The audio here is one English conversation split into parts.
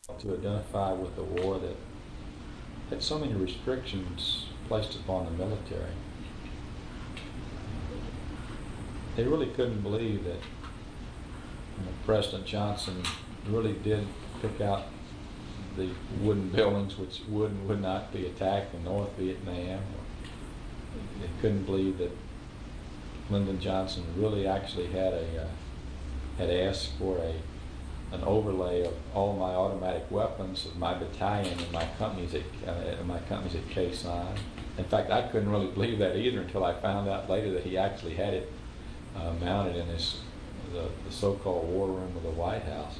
to identify with a war that had so many restrictions placed upon the military. They really couldn't believe that President Johnson really did pick out the wooden buildings which would and would not be attacked in North Vietnam. They couldn't believe that Lyndon Johnson really actually had asked for an overlay of all my automatic weapons of my battalion and my companies at Khe Sanh. In fact, I couldn't really believe that either until I found out later that he actually had it mounted in the so-called war room of the White House.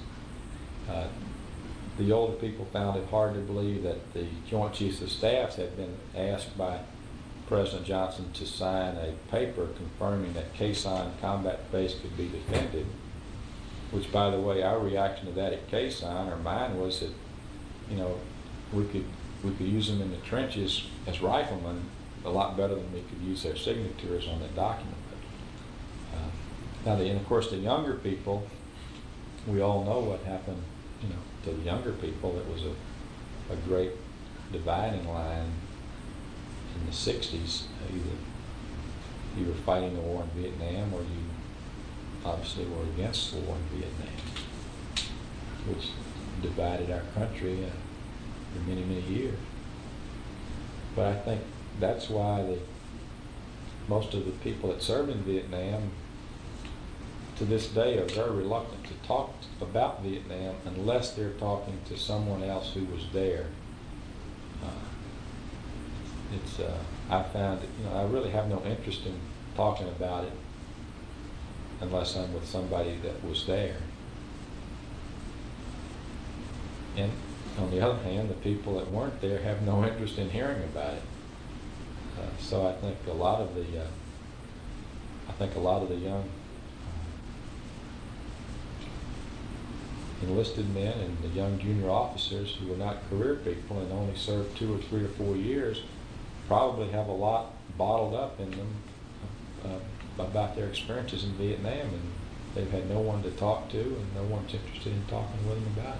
The older people found it hard to believe that the Joint Chiefs of Staff had been asked by President Johnson to sign a paper confirming that Khe Sanh combat base could be defended, which, by the way, our reaction to that at Khe Sanh, or mine, was that, we could use them in the trenches as riflemen a lot better than we could use their signatures on that document. And of course, the younger people, we all know what happened, to the younger people. It was a great dividing line in the 60s. Either you were fighting the war in Vietnam or you obviously were against the war in Vietnam, which divided our country for many, many years. But I think that's why most of the people that served in Vietnam to this day are very reluctant to talk about Vietnam unless they're talking to someone else who was there. I found that, I really have no interest in talking about it unless I'm with somebody that was there. And on the other hand, the people that weren't there have no interest in hearing about it. So I think a lot of the young enlisted men and the young junior officers who were not career people and only served 2 or 3 or 4 years probably have a lot bottled up in them about their experiences in Vietnam, and they've had no one to talk to, and no one's interested in talking with them about it.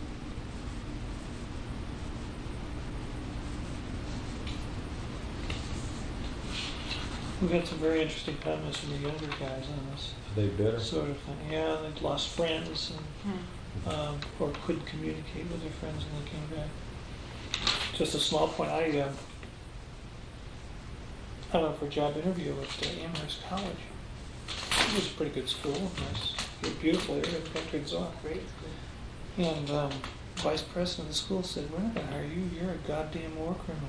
We've had some very interesting comments from the younger guys on this. Are they bitter? Sort of thing. Yeah, they'd lost friends and or couldn't communicate with their friends when they came back. Just a small point. I went for a job interview at Amherst College. It was a pretty good school. Nice, beautiful area of the country and so on. Great school. And vice president of the school said, "We're not going to hire you. You're a goddamn war criminal."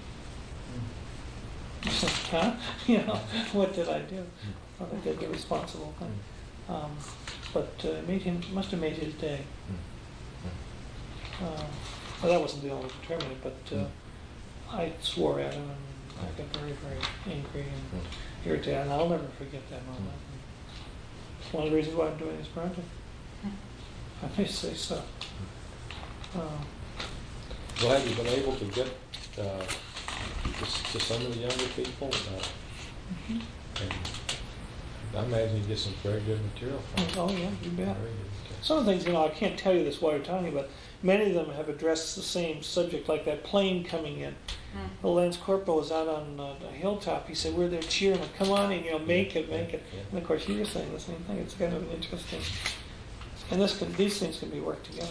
I said, "Huh? What did I do?" Well, I did the responsible thing. But it must have made his day. Well, that wasn't the only determinant, but I swore at him and I got very, very angry and irritated, and I'll never forget that moment. It's one of the reasons why I'm doing this project. I may say so. Well, have you been able to get to some of the younger people? And I imagine you get some very good material from them. Oh yeah, you bet. Very good. Some of the things, I can't tell you this while you're talking about. Many of them have addressed the same subject, like that plane coming in. The Lance Corporal was out on a hilltop. He said, "We're there cheering, come on in, make it." Yeah. And of course, you were saying the same thing. It's kind of interesting. And these things can be worked together.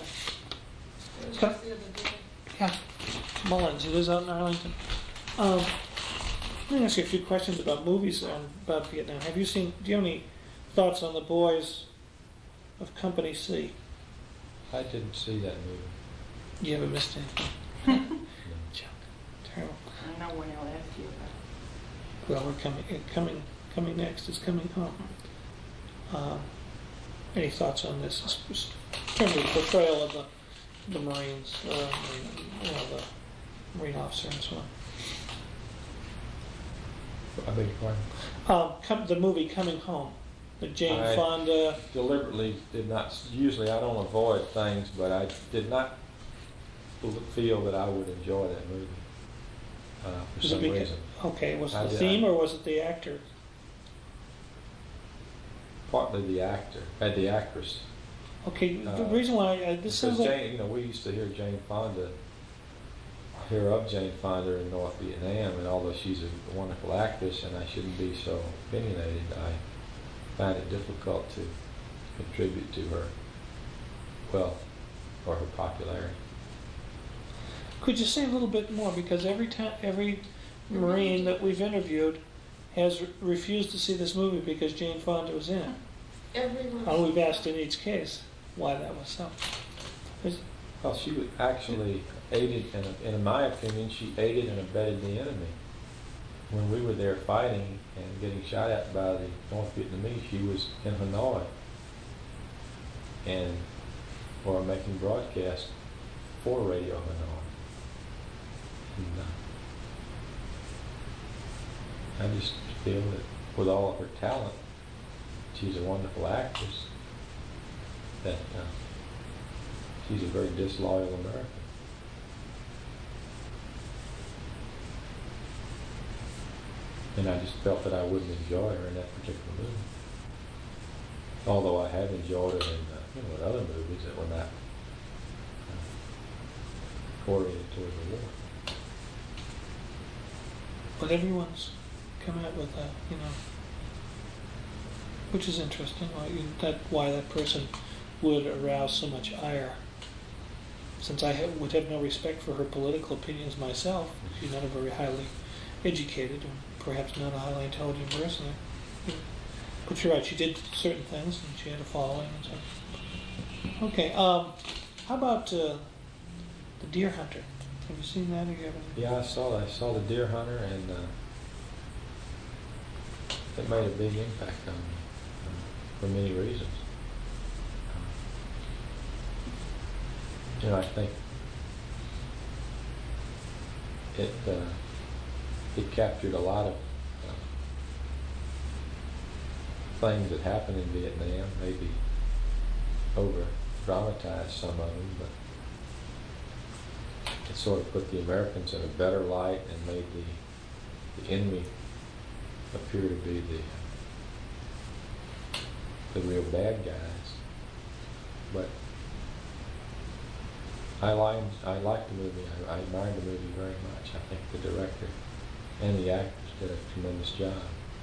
Yeah, Mullins. It is out in Arlington. Let me ask you a few questions about movies about Vietnam. Do you have any thoughts on The Boys of Company C? I didn't see that movie. You haven't missed anything. Terrible. I know when I'll ask you about Well, we're coming next. It's coming home. Any thoughts on this? In terms of the portrayal of the Marines, the Marine officer and so on. I beg your pardon? The movie Coming Home, the Jane I Fonda. Deliberately did not. Usually, I don't avoid things, but I did not feel that I would enjoy that movie for some reason. Okay, was it the theme or was it the actor? Partly the actor, the actress. Okay, the reason why, this Because sounds like, Jane, we used to hear hear of Jane Fonda in North Vietnam, and although she's a wonderful actress, and I shouldn't be so opinionated, I find it difficult to contribute to her wealth or her popularity. could you say a little bit more? Because every Marine that we've interviewed has refused to see this movie because Jane Fonda was in it. Everyone. And we've asked in each case why that was so. Well, she was actually aided, in my opinion, she aided and abetted the enemy. When we were there fighting and getting shot at by the North Vietnamese, she was in Hanoi and or making broadcasts for Radio Hanoi. And, I just feel that with all of her talent, she's a wonderful actress, that she's a very disloyal American. And I just felt that I wouldn't enjoy her in that particular movie. Although I have enjoyed her in other movies that were not oriented toward the war. But everyone's come out with that, which is interesting. Why that person would arouse so much ire. Since I would have no respect for her political opinions myself, she's not a very highly educated and perhaps not a highly intelligent person. But you're right, she did certain things and she had a following and so. Okay, how about the Deer Hunter? Have you seen that? Or you haven't? Yeah, I saw that. I saw the Deer Hunter, and it made a big impact on me for many reasons. I think it captured a lot of things that happened in Vietnam, maybe over dramatized some of them, but it sort of put the Americans in a better light and made the enemy appear to be the real bad guys. But I liked the movie. I admired the movie very much. I think the director and the actors did a tremendous job.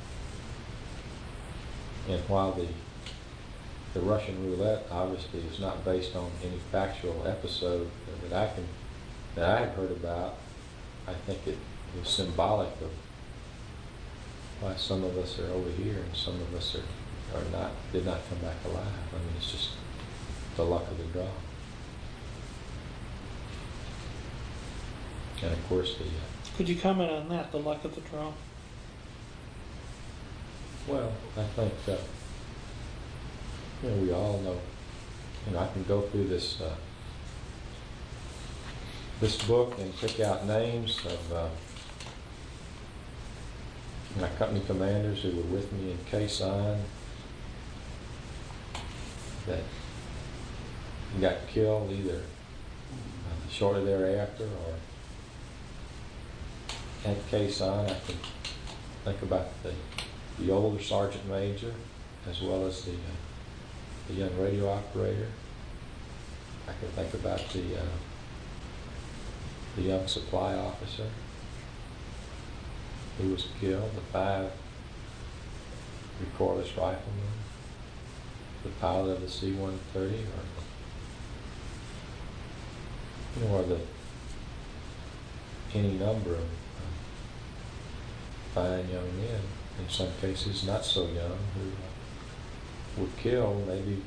And while the Russian roulette obviously is not based on any factual episode that I have heard about, I think it was symbolic of why some of us are over here and some of us did not come back alive. I mean, it's just the luck of the draw. And of course Could you comment on that, the luck of the draw? Well, I think we all know. I can go through this book and pick out names of my company commanders who were with me in Khe Sanh that got killed either shortly thereafter or at Khe Sanh. I can think about the older sergeant major as well as the young radio operator. I can think about the young supply officer who was killed, the 5 recoilless riflemen, the pilot of the C-130, or any number of fine young men, in some cases not so young, who were killed maybe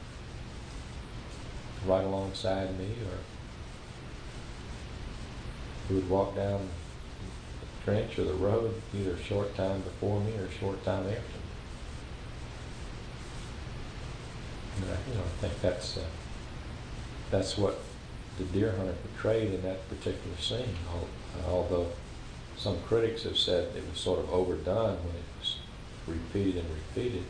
right alongside me, or who would walk down the trench or the road either a short time before me or a short time after me. And I think that's what the Deer Hunter portrayed in that particular scene. Although some critics have said it was sort of overdone when it was repeated and repeated.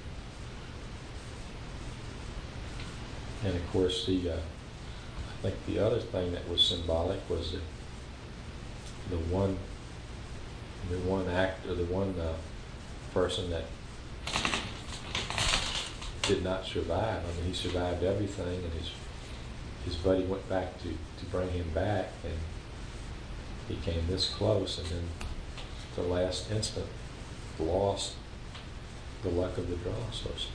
And of course, I think the other thing that was symbolic was the one actor, the one person that did not survive. I mean, he survived everything, and his buddy went back to bring him back, and he came this close, and then the last instant lost the luck of the draw, so to speak.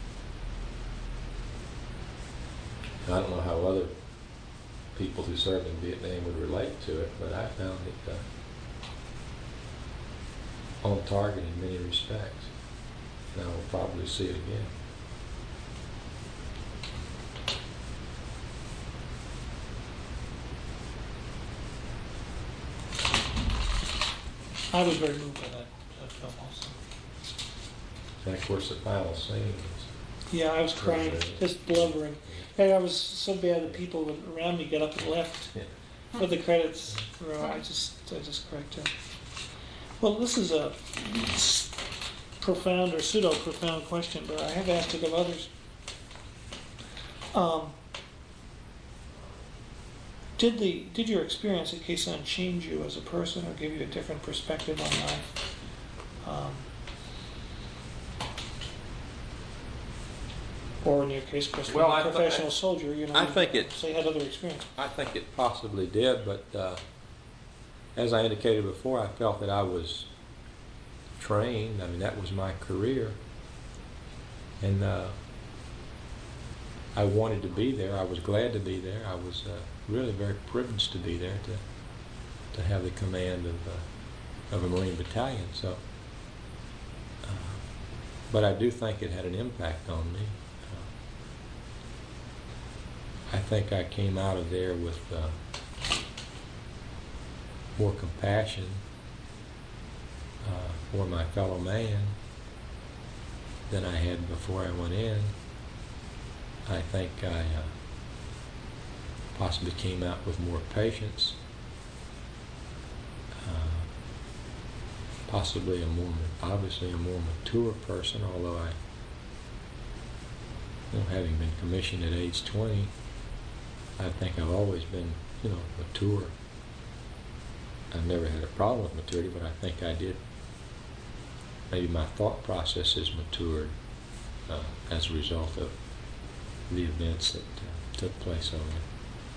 I don't know how other people who served in Vietnam would relate to it, but I found it on target in many respects, and I will probably see it again. I was very moved by that film also. And of course, the final scene is Yeah, I was crying, just blubbering. And I was so bad that people around me got up and left. Yeah. But the credits were, I just cried too. Well, this is a profound or pseudo-profound question, but I have asked it of others. Did your experience at Khe Sanh change you as a person or give you a different perspective on life? Or in your case, Chris, Well, being a professional soldier, you know, I think it- so you had other experience. I think it possibly did, but as I indicated before, I felt that I was trained. I mean, that was my career, and I wanted to be there. I was glad to be there. I was really very privileged to be there, to have the command of a Marine battalion. So, but I do think it had an impact on me. I think I came out of there with more compassion for my fellow man than I had before I went in. I think I possibly came out with more patience, possibly obviously a more mature person, although having been commissioned at age 20, I think I've always been, mature. I've never had a problem with maturity, but I think I did. Maybe my thought process has matured as a result of the events that took place over there.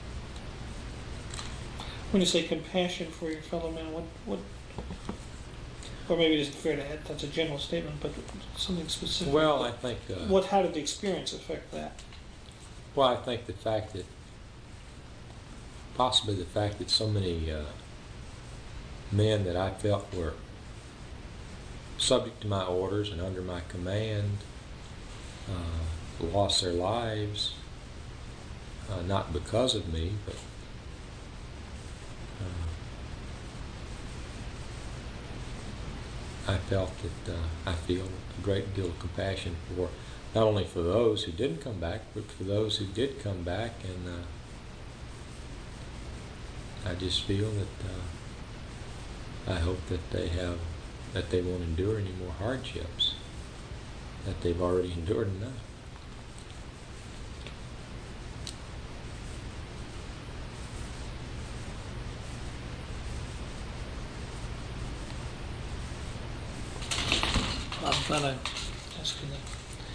When you say compassion for your fellow man, what or maybe it isn't fair to add, that's a general statement, but something specific. Well, I think... how did the experience affect that? Well, I think possibly the fact that so many men that I felt were subject to my orders and under my command lost their lives, not because of me, but I felt that I feel a great deal of compassion for not only for those who didn't come back, but for those who did come back, and I just feel that I hope that they won't endure any more hardships, that they've already endured enough. I'm glad I asked you that.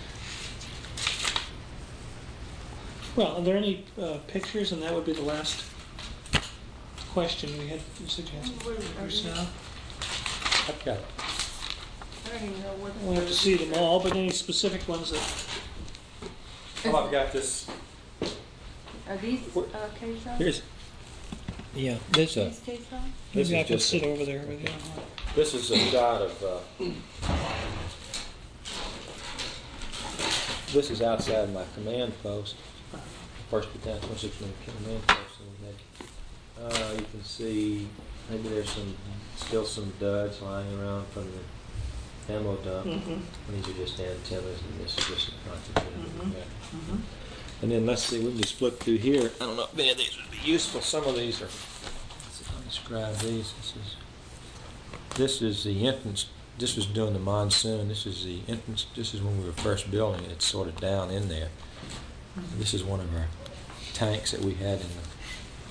Well, are there any pictures, and that would be the last question we had suggested. Pictures now. I've got it. I don't even know what. We'll have to see them all, but any specific ones that... Well, I've got this. Are these Quezon? There's a. These Quezon? This Maybe I is can just sit over there with you. This is a shot of. This is outside my command post, 1st Battalion, 26th Command Post. And you can see maybe there's still some duds lying around from the ammo dump. Mm-hmm. These are just antennas, and this is just a concentrated. Mm-hmm. And then let's see, we can just flip through here. I don't know if any of these would be useful. Some of these are. Let's see if I can describe these. This is the entrance. This was during the monsoon. This is the entrance. This is when we were first building it. It's sort of down in there. Mm-hmm. This is one of our tanks that we had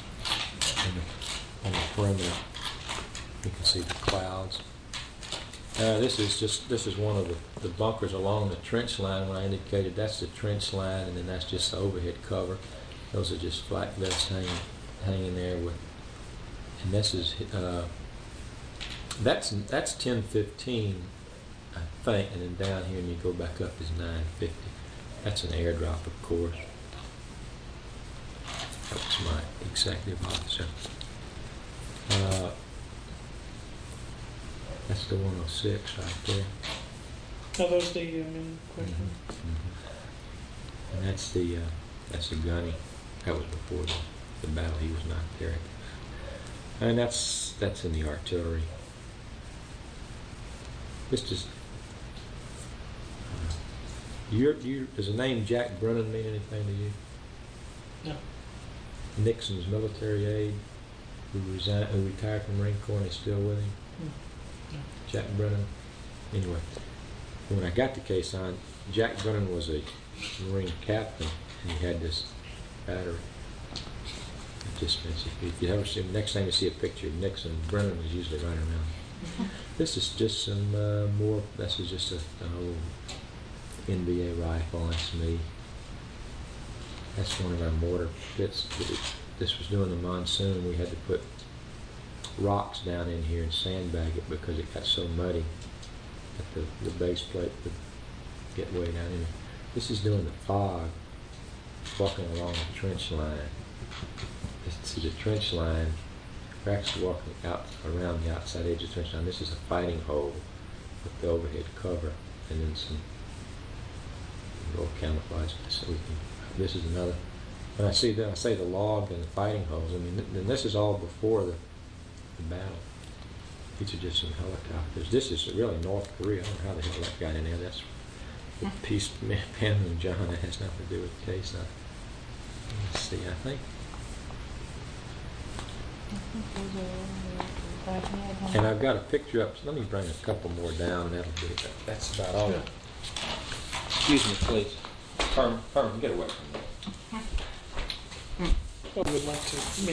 on the perimeter. You can see the clouds. This is one of the bunkers along the trench line. When I indicated that's the trench line, and then that's just the overhead cover. Those are just flat vests hanging there with. And this is that's 1015, I think, and then down here, and you go back up is 950. That's an airdrop, of course. That was my executive officer. That's the 106 right there. Are those the men question? Mm-hmm. And that's the gunny. That was before the battle. He was not there. And that's in the artillery. This is does the name Jack Brennan mean anything to you? No. Nixon's military aide who retired from the Marine Corps and is still with him. No. Jack Brennan. Anyway, when I got to Quezon, Jack Brennan was a Marine captain, and he had this battery. If you ever see, next time you see a picture of Nixon, Brennan was usually right around. This is just some more. This is just an old NBA rifle. That's me. That's one of our mortar pits. This was during the monsoon. We had to put rocks down in here and sandbag it because it got so muddy that the base plate would get way down in it. This is during the fog, walking along the trench line. This is the trench line. We're actually walking out around the outside edge of the trench line. This is a fighting hole with the overhead cover, and then some little camouflage. So this is another. When I say the log and the fighting holes, I mean, then this is all before the battle. These are just some helicopters. This is really North Korea. I don't know how the hell that got in there. That's the peace Panmun John. That has nothing to do with the case. Let's see, I think. And I've got a picture up. So let me bring a couple more down. That'll be it. That's about all. Sure. Excuse me, please. Carmen, get away from me. I would like to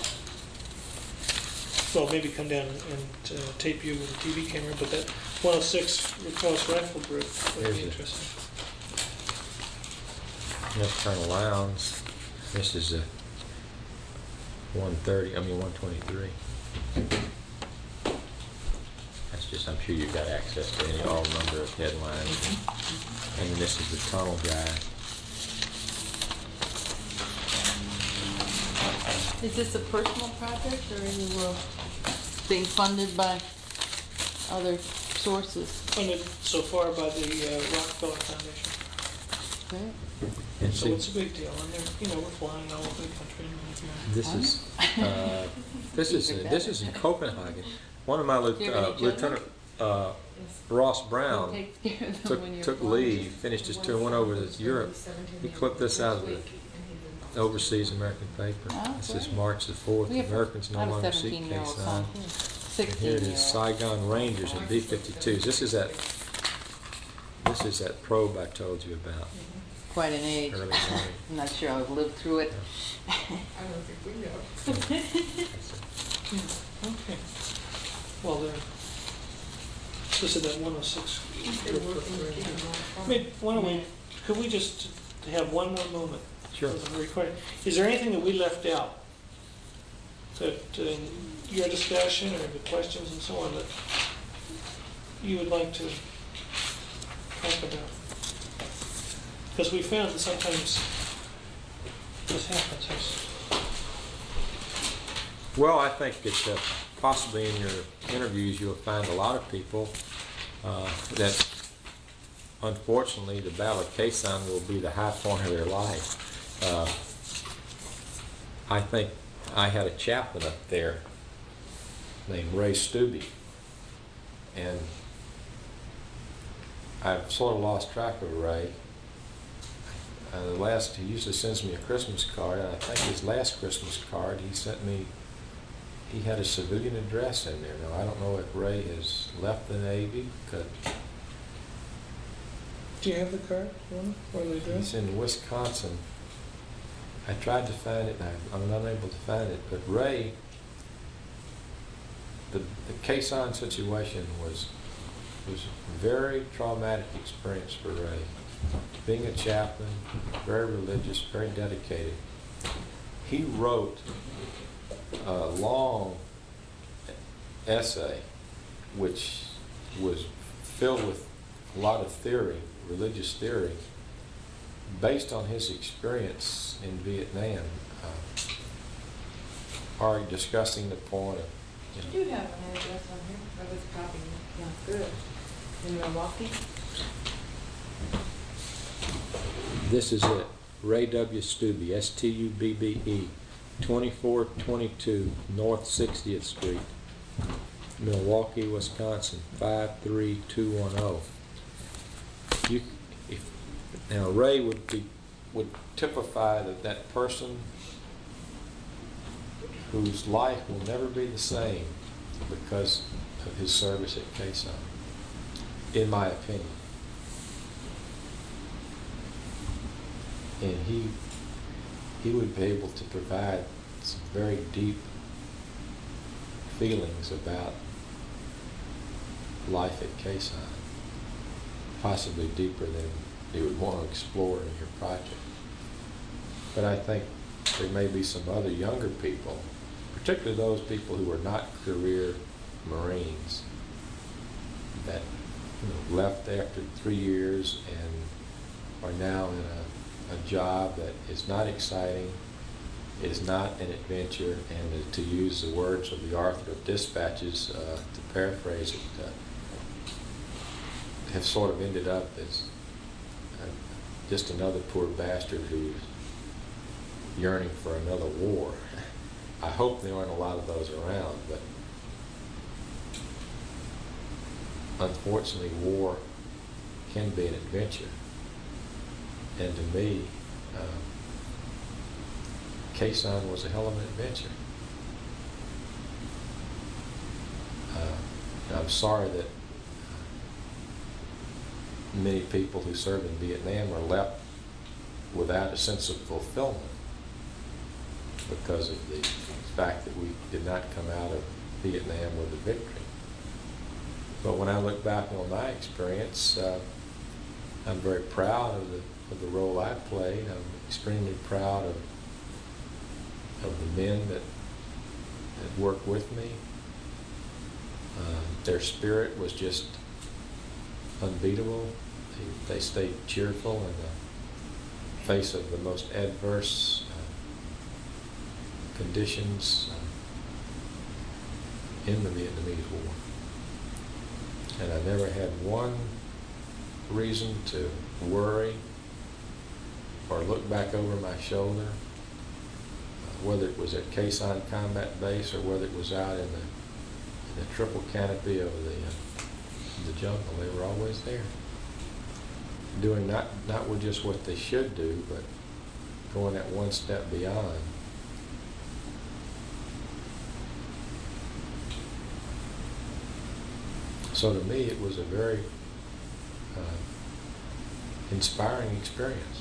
maybe come down and tape you with a TV camera, but that 106 Cross Rifle Group would There's be it. interesting. That's Colonel Lowndes. This is a 123. That's just, I'm sure you've got access to all number of headlines. And then this is the tunnel guy. Is this a personal project, or are you being funded by other sources? Funded so far by the Rockefeller Foundation. Okay. And So see, it's a big deal, and we're flying all over the country. this is in Copenhagen. One of my Lieutenant Ross Brown Takes care of them when you're took flying. leave, finished his tour, went over to Europe. He clipped this out of the overseas American paper. Oh, This is great. March the 4th. We have Americans no I have a longer seek 17-year-old Quezon. son, too. And 16 here it year is, Saigon Rangers and B-52s. This is that probe I told you about Quite an age. early morning. I'm not sure I've lived through it. Okay. Well, this is that 106 group. Could we just have one more moment? Sure. For the recording? Is there anything that we left out that in your discussion or the questions and so on that you would like to talk about? Because we found that sometimes this happens. Well, I think that possibly in your interviews you'll find a lot of people that unfortunately the Battle of Quezon will be the high point of their life. I think I had a chaplain up there named Ray Stubbe, and I've sort of lost track of Ray. He usually sends me a Christmas card, and I think his last Christmas card he had a civilian address in there. Now, I don't know if Ray has left the Navy, because Do you have the card, or the address? he's in Wisconsin. I tried to find it, and I'm unable to find it, but Ray, the Quezon situation was was a very traumatic experience for Ray. Being a chaplain, very religious, very dedicated. He wrote a long essay which was filled with a lot of theory, religious theory, based on his experience in Vietnam, are discussing the point of, You do have an address on here. I was copying it. Yeah, good. In Milwaukee? this is it, Ray W. Stubbe, S-T-U-B-B-E, 2422 North 60th Street, Milwaukee, Wisconsin, 53210. Now Ray would typify that person whose life will never be the same because of his service at Quezon, in my opinion. And he would be able to provide some very deep feelings about life at Quezon, possibly deeper than you would want to explore in your project. But I think there may be some other younger people, particularly those people who are not career Marines, that left after 3 years and are now in a job that is not exciting, is not an adventure, and to use the words of the author of Dispatches, to paraphrase it, have sort of ended up as just another poor bastard who's yearning for another war. I hope there aren't a lot of those around, but unfortunately war can be an adventure. And to me, Quezon was a hell of an adventure. I'm sorry that many people who served in Vietnam are left without a sense of fulfillment because of the fact that we did not come out of Vietnam with a victory. But when I look back on my experience, I'm very proud of the role I played. I'm extremely proud of the men that worked with me. Their spirit was just unbeatable. They stayed cheerful in the face of the most adverse conditions in the Vietnamese War. And I never had one reason to worry or look back over my shoulder, whether it was at Quezon Combat Base or whether it was out in the triple canopy of the jungle. They were always there, doing not just what they should do, but going that one step beyond. So to me, it was a very inspiring experience.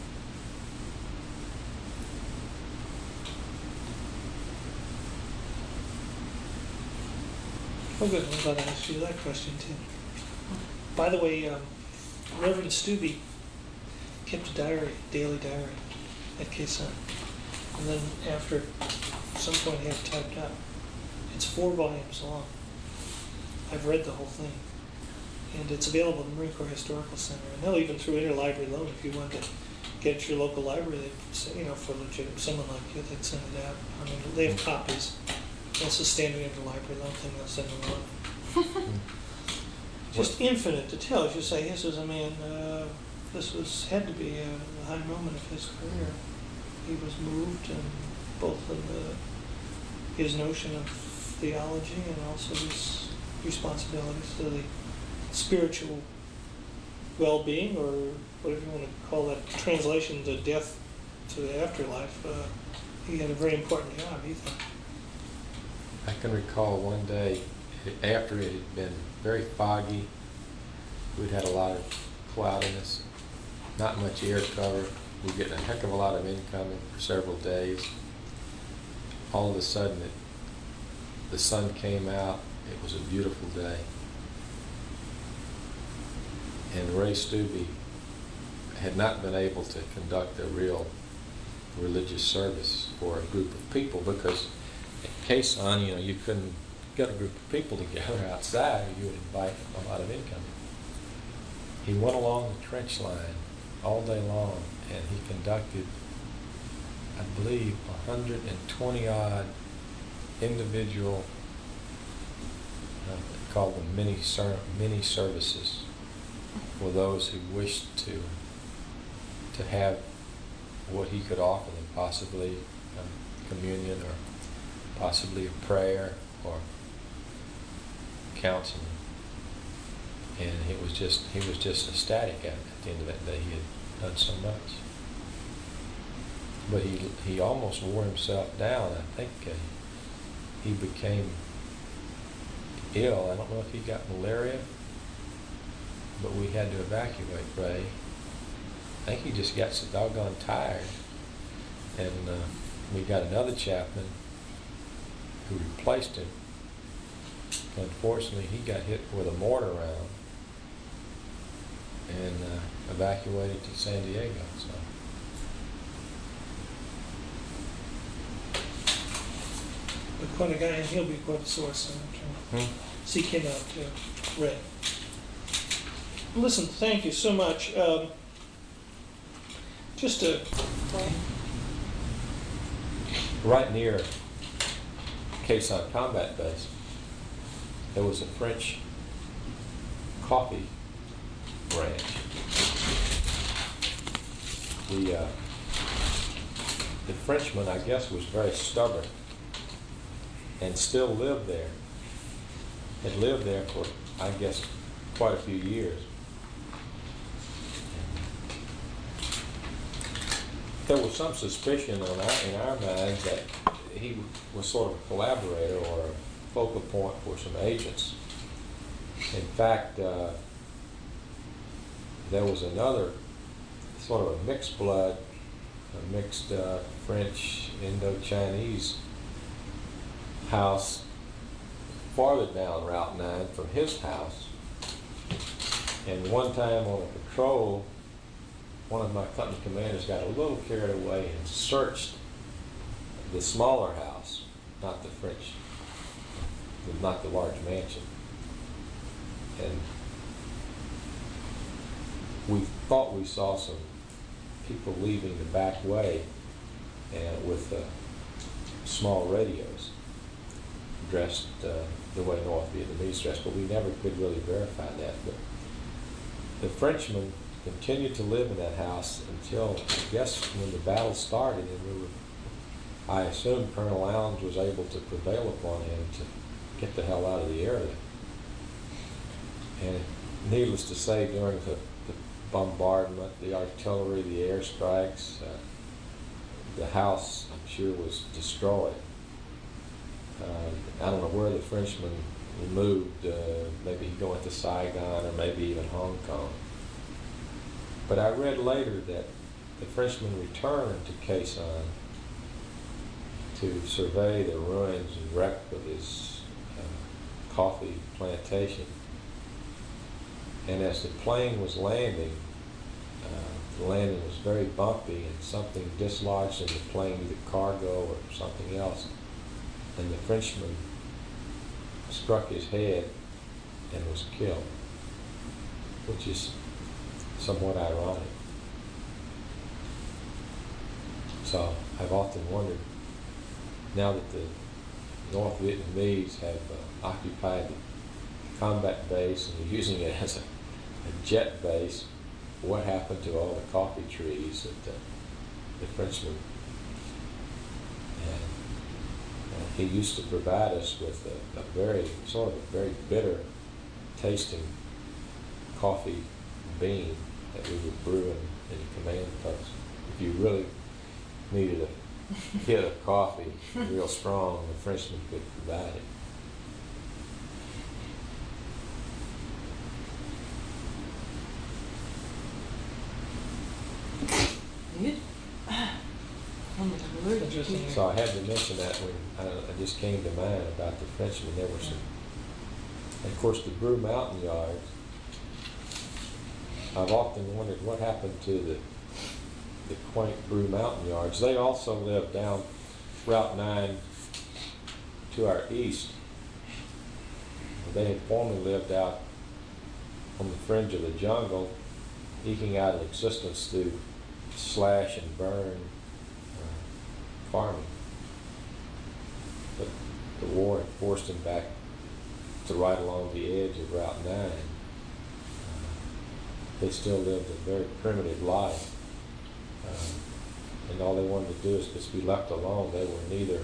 Oh, good. I'm glad I asked you that question, too. By the way, Reverend Stubbe kept a diary, daily diary, at Quezon. And then after some point he had it typed up. It's 4 volumes long. I've read the whole thing. And it's available at the Marine Corps Historical Center. And they'll even through interlibrary loan, if you want to get it to your local library, they'd say, for legit, someone like you, they'd send it out. I mean, they have copies. That's a standard interlibrary loan thing, they'll send them on. Just infinite details. You say, this is a man, had to be a high moment of his career. He was moved, and both in his notion of theology and also his responsibilities to the spiritual well-being, or whatever you want to call that, translation to death to the afterlife. He had a very important job, he thought. I can recall one day after it had been very foggy, we'd had a lot of cloudiness, not much air cover. We'd get a heck of a lot of incoming for several days. All of a sudden, the sun came out. It was a beautiful day. and Ray Stubbe had not been able to conduct a real religious service for a group of people because at Quezon, you couldn't get a group of people together outside or you would invite a lot of income. He went along the trench line all day long and he conducted, I believe, 120 odd individual, called them mini services for those who wished to have what he could offer them, possibly communion or possibly a prayer or counseling. And he was just ecstatic at the end of that day. He had done so much. But he almost wore himself down. I think he became ill. I don't know if he got malaria, but we had to evacuate Ray. I think he just got so doggone tired. And we got another chaplain who replaced him. Unfortunately, he got hit with a mortar round and evacuated to San Diego. So. But quite a guy, and he'll be quite a source. Seek him out too. Ray. Listen, thank you so much. Just to Right near Quezon Combat Base, there was a French coffee ranch. The Frenchman, I guess, was very stubborn and still lived there. Had lived there for, I guess, quite a few years. There was some suspicion in our minds that he was sort of a collaborator or a focal point for some agents. In fact, there was another sort of a mixed blood, a mixed French, Indo-Chinese house farther down Route 9 from his house. And one time on a patrol, one of my company commanders got a little carried away and searched the smaller house, not the French, not the large mansion. And we thought we saw some people leaving the back way and with small radios dressed the way North Vietnamese dressed, but we never could really verify that. But the Frenchman continued to live in that house until, I guess, when the battle started, and I assume Colonel Lowndes was able to prevail upon him to get the hell out of the area. And needless to say, during the bombardment, the artillery, the airstrikes, the house, I'm sure, was destroyed. I don't know where the Frenchman moved. Maybe he went to Saigon or maybe even Hong Kong. But I read later that the Frenchman returned to Quezon to survey the ruins and wreck of his coffee plantation. And as the plane was landing, the landing was very bumpy and something dislodged in the plane, either cargo or something else. And the Frenchman struck his head and was killed, which is somewhat ironic. So I've often wondered, now that the North Vietnamese have occupied the combat base and are using it as a jet base, what happened to all the coffee trees that the Frenchman had? He used to provide us with a very bitter tasting coffee bean that we would brew in the command post. If you really needed a hit of coffee real strong, the Frenchman could provide it. Interesting. So I had to mention that when I just came to mind about the Frenchman. There were some, and of course, the Brew Mountain Yards I've often wondered what happened to the quaint Brew Mountain Yards. They also live down Route 9 to our east. They had formerly lived out on the fringe of the jungle, eking out an existence through slash and burn farming. But the war had forced them back to right along the edge of Route 9. They still lived a very primitive life. And all they wanted to do is just be left alone. They were neither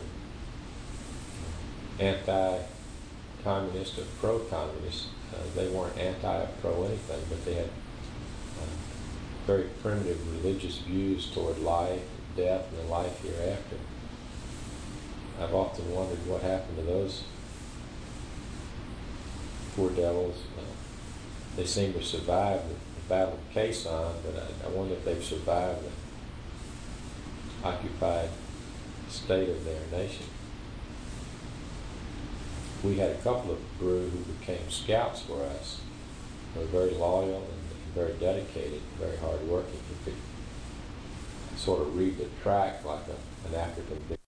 anti-communist or pro-communist. They weren't anti or pro anything, but they had very primitive religious views toward life, death, and the life hereafter. I've often wondered what happened to those poor devils. They seem to survive the Battle of Quezon, but I wonder if they've survived the occupied state of their nation. We had a couple of Brew who became scouts for us. They were very loyal and very dedicated, very hard working. You could sort of read the track like an African